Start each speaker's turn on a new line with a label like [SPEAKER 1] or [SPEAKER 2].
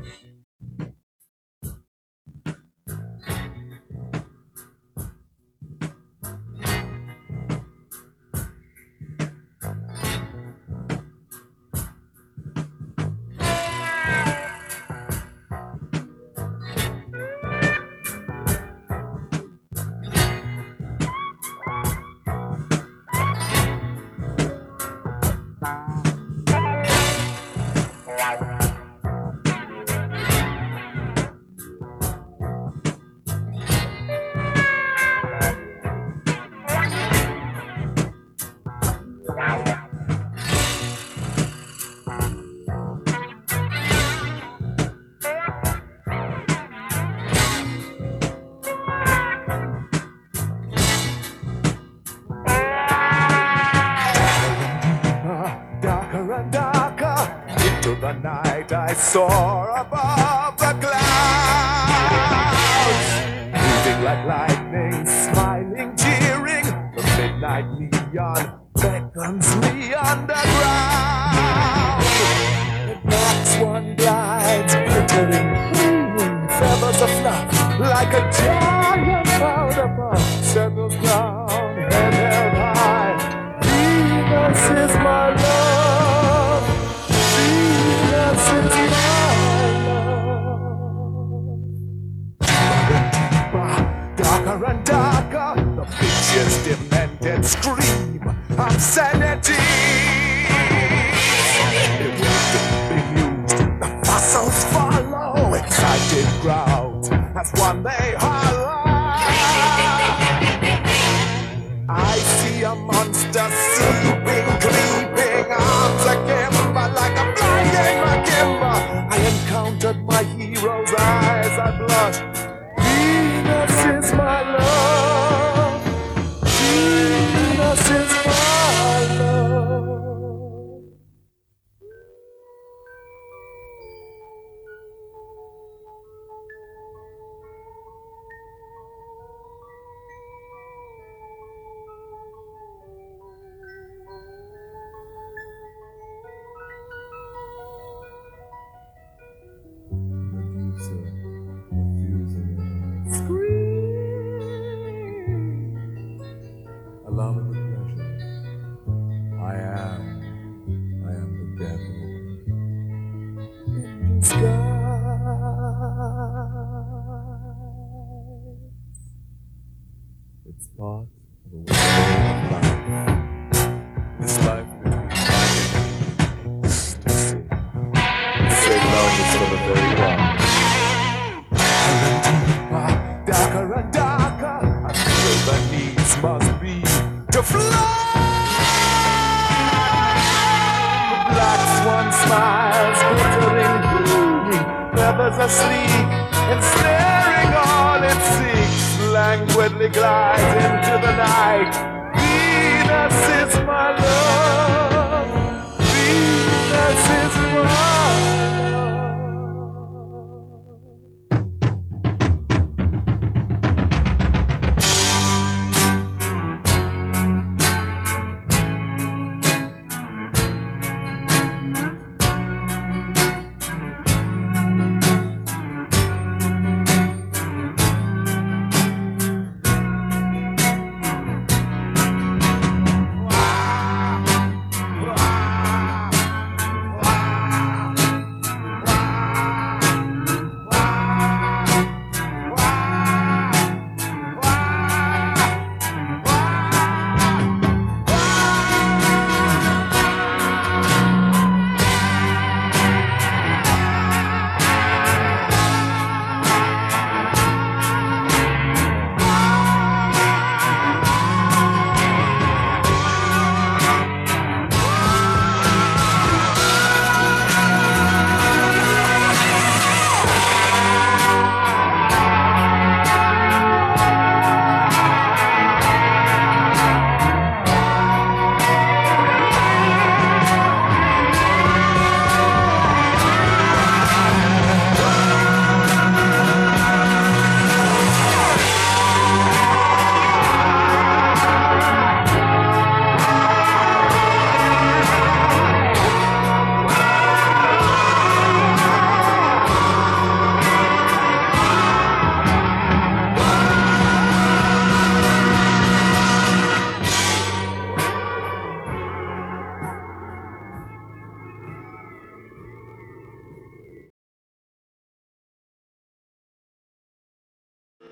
[SPEAKER 1] Darker and darker into the night I soar above the clouds, moving like lightning, smiling, cheering. The midnight neon beckons me underground. The black swan glides, glittering, gleaming, feathers aflutter like a giant cloud above. Settles down, head held high. Venus is my love. Venus is my love. Darker and darker, the picture's demented scream of sanity. It will be used, the fossils follow, excited crowds as one they holler. I see a monster sleeping, creeping, arms akimbo like a flying marimba. I encountered my hero's eyes, I blushed. Venus is my love. Venus is my love. Allow me with pleasure. I am the devil in disguise. It's part of a way of life. This life between ecstasy. Say love is for the very one. Darker and darker, I feel the needs must be to fly. The black swan smiles, glittering, gleaming, feathers asleep, ensnaring all it seeks, languidly gliding